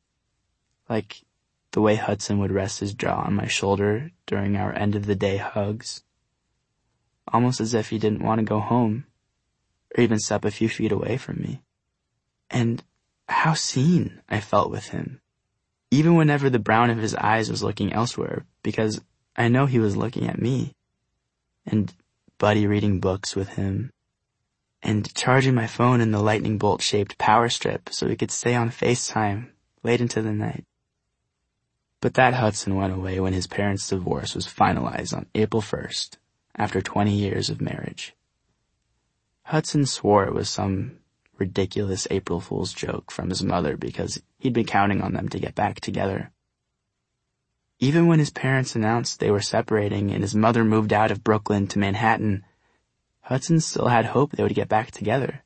Like the way Hudson would rest his jaw on my shoulder during our end-of-the-day hugs. Almost as if he didn't want to go home, or even step a few feet away from me. And how seen I felt with him, even whenever the brown of his eyes was looking elsewhere, because I know he was looking at me. And buddy reading books with him, and charging my phone in the lightning bolt-shaped power strip so we could stay on FaceTime late into the night. But that Hudson went away when his parents' divorce was finalized on April first, after twenty years of marriage. Hudson swore it was some ridiculous April Fool's joke from his mother because he'd been counting on them to get back together. Even when his parents announced they were separating and his mother moved out of Brooklyn to Manhattan, Hudson still had hope they would get back together.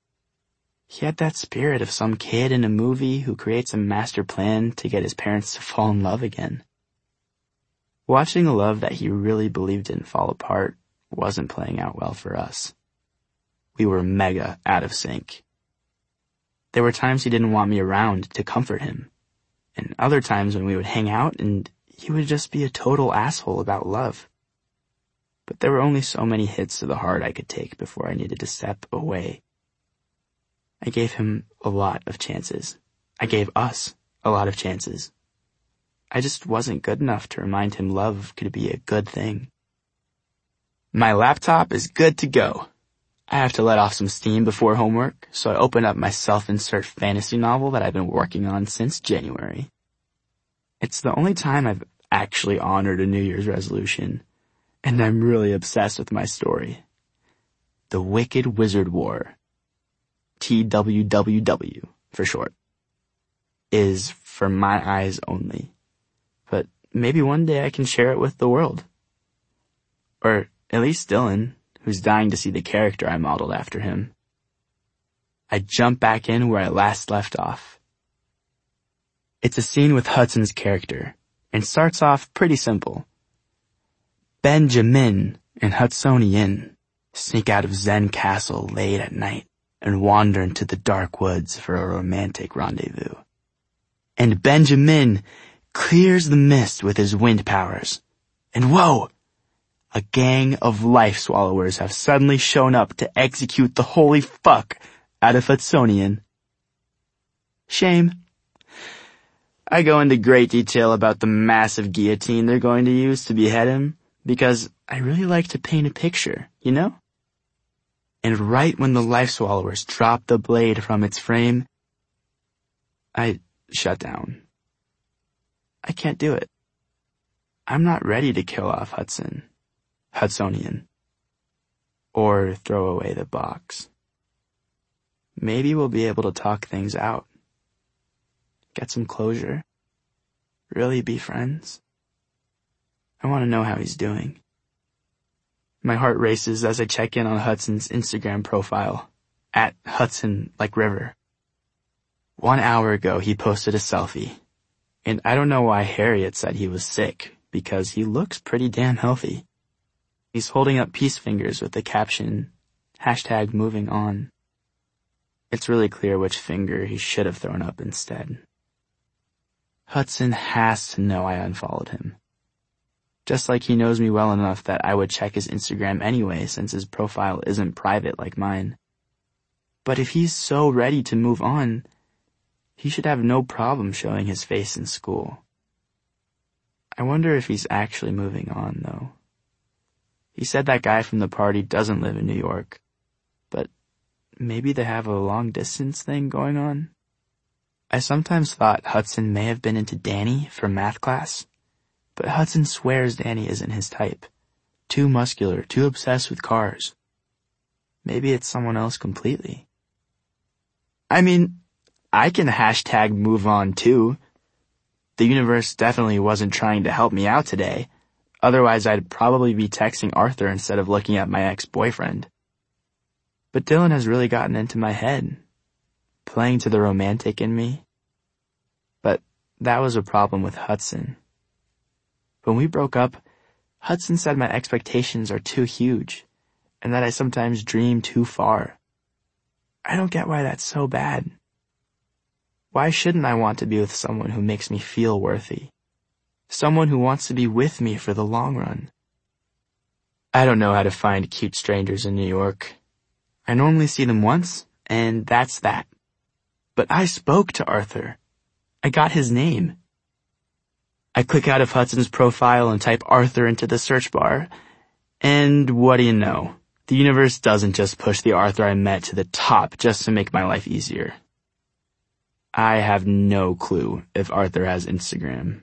He had that spirit of some kid in a movie who creates a master plan to get his parents to fall in love again. Watching a love that he really believed in fall apart wasn't playing out well for us. We were mega out of sync. There were times he didn't want me around to comfort him, and other times when we would hang out and he would just be a total asshole about love. But there were only so many hits to the heart I could take before I needed to step away. I gave him a lot of chances. I gave us a lot of chances. I just wasn't good enough to remind him love could be a good thing. My laptop is good to go. I have to let off some steam before homework, so I open up my self-insert fantasy novel that I've been working on since January. It's the only time I've actually honored a New Year's resolution, and I'm really obsessed with my story. The Wicked Wizard War, T W W W for short, is for my eyes only. But maybe one day I can share it with the world. Or at least Dylan, who's dying to see the character I modeled after him. I jump back in where I last left off. It's a scene with Hudson's character, and starts off pretty simple. Benjamin and Hudsonian sneak out of Zen Castle late at night and wander into the dark woods for a romantic rendezvous. And Benjamin clears the mist with his wind powers. And whoa! A gang of life swallowers have suddenly shown up to execute the holy fuck out of Hudsonian. Shame. I go into great detail about the massive guillotine they're going to use to behead him because I really like to paint a picture, you know? And right when the life swallowers drop the blade from its frame, I shut down. I can't do it. I'm not ready to kill off Hudson, Hudsonian, or throw away the box. Maybe we'll be able to talk things out. Get some closure. Really be friends. I want to know how he's doing. My heart races as I check in on Hudson's Instagram profile, at Hudson like river. One hour ago he posted a selfie, and I don't know why Harriet said he was sick, because he looks pretty damn healthy. He's holding up peace fingers with the caption, hashtag moving on. It's really clear which finger he should have thrown up instead. Hudson has to know I unfollowed him. Just like he knows me well enough that I would check his Instagram anyway since his profile isn't private like mine. But if he's so ready to move on, he should have no problem showing his face in school. I wonder if he's actually moving on, though. He said that guy from the party doesn't live in New York, but maybe they have a long-distance thing going on? I sometimes thought Hudson may have been into Danny from math class, but Hudson swears Danny isn't his type. Too muscular, too obsessed with cars. Maybe it's someone else completely. I mean, I can hashtag move on too. The universe definitely wasn't trying to help me out today. Otherwise I'd probably be texting Arthur instead of looking at my ex-boyfriend. But Dylan has really gotten into my head, playing to the romantic in me. But that was a problem with Hudson. When we broke up, Hudson said my expectations are too huge, and that I sometimes dream too far. I don't get why that's so bad. Why shouldn't I want to be with someone who makes me feel worthy? Someone who wants to be with me for the long run. I don't know how to find cute strangers in New York. I normally see them once, and that's that. But I spoke to Arthur. I got his name. I click out of Hudson's profile and type Arthur into the search bar. And what do you know? The universe doesn't just push the Arthur I met to the top just to make my life easier. I have no clue if Arthur has Instagram.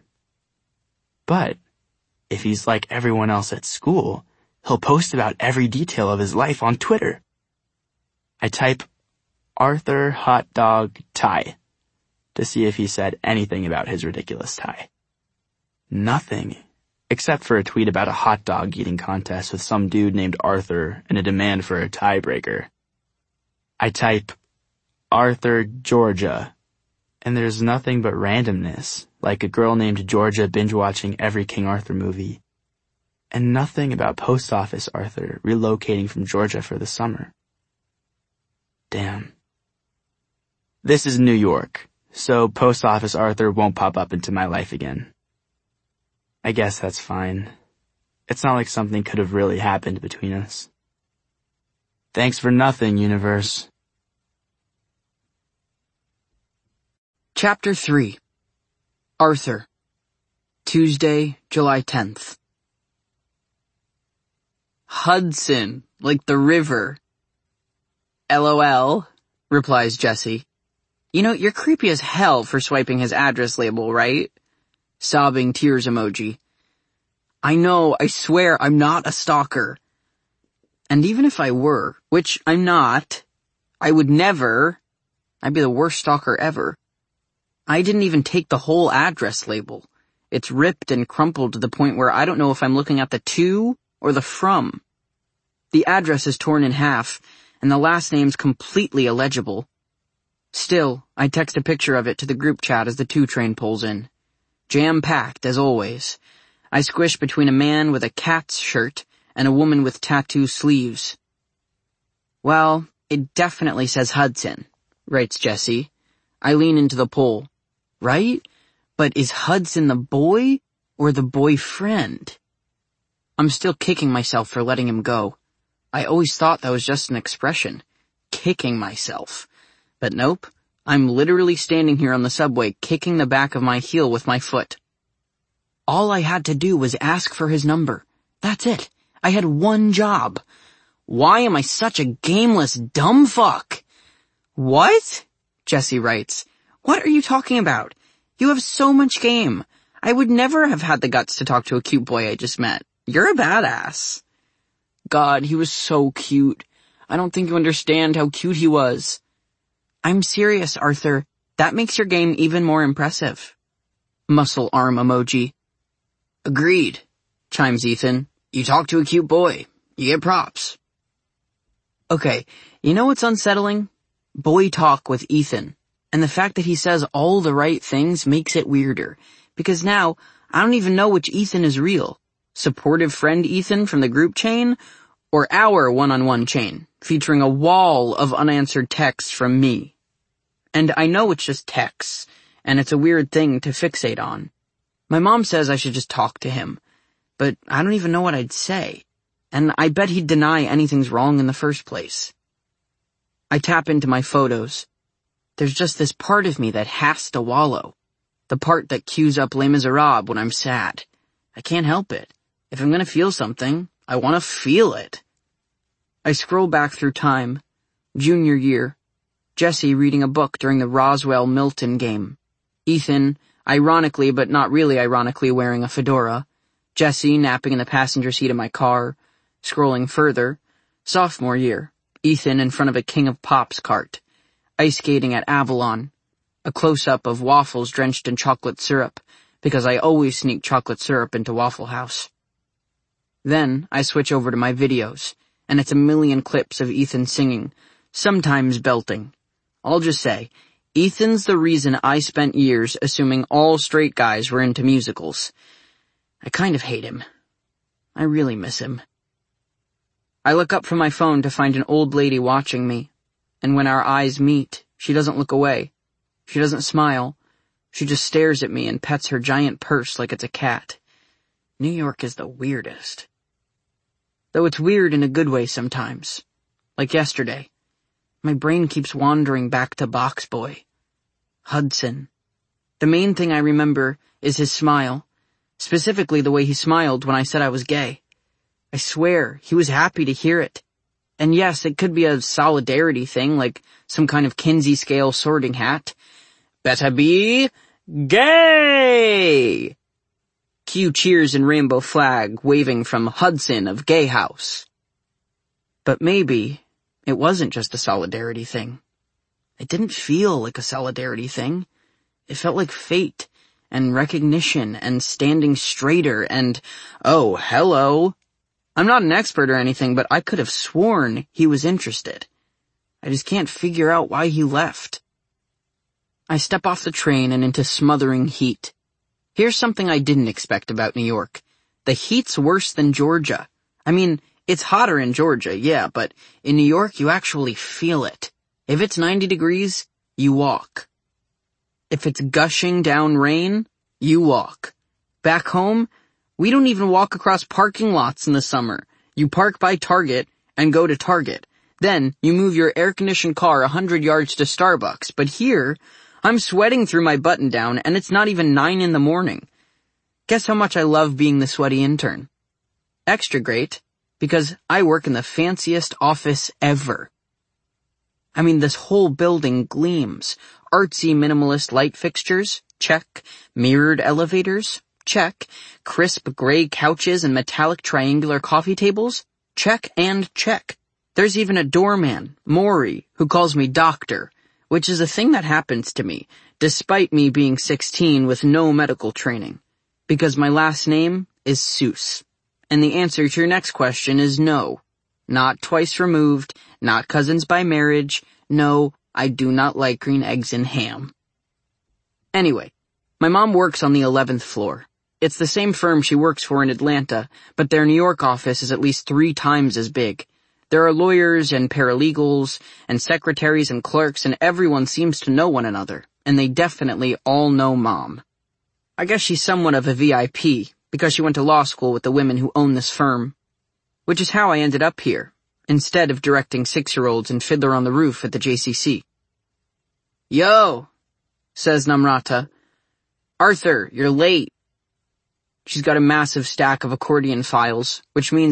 But if he's like everyone else at school, he'll post about every detail of his life on Twitter. I type Arthur hot dog tie to see if he said anything about his ridiculous tie. Nothing, except for a tweet about a hot dog eating contest with some dude named Arthur and a demand for a tiebreaker. I type Arthur, Georgia, and there's nothing but randomness, like a girl named Georgia binge-watching every King Arthur movie, and nothing about Post Office Arthur relocating from Georgia for the summer. Damn. This is New York, so Post Office Arthur won't pop up into my life again. I guess that's fine. It's not like something could have really happened between us. Thanks for nothing, universe. Chapter three. Arthur. Tuesday, July tenth. Hudson, like the river. LOL, replies Jesse. You know, you're creepy as hell for swiping his address label, right? Sobbing tears emoji. I know, I swear I'm not a stalker. And even if I were, which I'm not, I would never, I'd be the worst stalker ever. I didn't even take the whole address label. It's ripped and crumpled to the point where I don't know if I'm looking at the to or the from. The address is torn in half, and the last name's completely illegible. Still, I text a picture of it to the group chat as the two train pulls in. Jam-packed, as always. I squish between a man with a cat's shirt and a woman with tattoo sleeves. Well, it definitely says Hudson, writes Jesse. I lean into the poll. Right? But is Hudson the boy or the boyfriend? I'm still kicking myself for letting him go. I always thought that was just an expression. Kicking myself. But nope, I'm literally standing here on the subway kicking the back of my heel with my foot. All I had to do was ask for his number. That's it. I had one job. Why am I such a gameless dumb fuck? What? Jesse writes. What are you talking about? You have so much game. I would never have had the guts to talk to a cute boy I just met. You're a badass. God, he was so cute. I don't think you understand how cute he was. I'm serious, Arthur. That makes your game even more impressive. Muscle arm emoji. Agreed, chimes Ethan. You talk to a cute boy. You get props. Okay, you know what's unsettling? Boy talk with Ethan. And the fact that he says all the right things makes it weirder. Because now, I don't even know which Ethan is real. Supportive friend Ethan from the group chain? Or our one-on-one chain, featuring a wall of unanswered texts from me. And I know it's just texts, and it's a weird thing to fixate on. My mom says I should just talk to him, but I don't even know what I'd say. And I bet he'd deny anything's wrong in the first place. I tap into my photos. There's just this part of me that has to wallow. The part that cues up Les Miserables when I'm sad. I can't help it. If I'm gonna feel something, I want to feel it. I scroll back through time. Junior year. Jesse reading a book during the Roswell-Milton game. Ethan, ironically but not really ironically, wearing a fedora. Jesse napping in the passenger seat of my car. Scrolling further. Sophomore year. Ethan in front of a King of Pops cart. Ice skating at Avalon. A close-up of waffles drenched in chocolate syrup, because I always sneak chocolate syrup into Waffle House. Then I switch over to my videos, and it's a million clips of Ethan singing, sometimes belting. I'll just say, Ethan's the reason I spent years assuming all straight guys were into musicals. I kind of hate him. I really miss him. I look up from my phone to find an old lady watching me, and when our eyes meet, she doesn't look away. She doesn't smile. She just stares at me and pets her giant purse like it's a cat. New York is the weirdest. Though it's weird in a good way sometimes. Like yesterday. My brain keeps wandering back to Box Boy. Hudson. The main thing I remember is his smile. Specifically the way he smiled when I said I was gay. I swear, he was happy to hear it. And yes, it could be a solidarity thing, like some kind of Kinsey scale sorting hat. Better be gay! Cue cheers and rainbow flag waving from Hudson of Gay House. But maybe it wasn't just a solidarity thing. It didn't feel like a solidarity thing. It felt like fate and recognition and standing straighter and, oh, hello. I'm not an expert or anything, but I could have sworn he was interested. I just can't figure out why he left. I step off the train and into smothering heat. Here's something I didn't expect about New York. The heat's worse than Georgia. I mean, it's hotter in Georgia, yeah, but in New York you actually feel it. If it's ninety degrees, you walk. If it's gushing down rain, you walk. Back home, we don't even walk across parking lots in the summer. You park by Target and go to Target. Then you move your air-conditioned car a hundred yards to Starbucks. But here, I'm sweating through my button-down and it's not even nine in the morning. Guess how much I love being the sweaty intern? Extra great, because I work in the fanciest office ever. I mean, this whole building gleams. Artsy minimalist light fixtures? Check. Mirrored elevators? Check. Crisp gray couches and metallic triangular coffee tables? Check and check. There's even a doorman, Maury, who calls me doctor, which is a thing that happens to me, despite me being sixteen with no medical training. Because my last name is Seuss. And the answer to your next question is no. Not twice removed, not cousins by marriage. No, I do not like green eggs and ham. Anyway, my mom works on the eleventh floor. It's the same firm she works for in Atlanta, but their New York office is at least three times as big. There are lawyers and paralegals and secretaries and clerks, and everyone seems to know one another, and they definitely all know Mom. I guess she's somewhat of a V I P, because she went to law school with the women who own this firm. Which is how I ended up here, instead of directing six-year-olds and Fiddler on the Roof at the J C C. Yo, says Namrata. Arthur, you're late. She's got a massive stack of accordion files, which means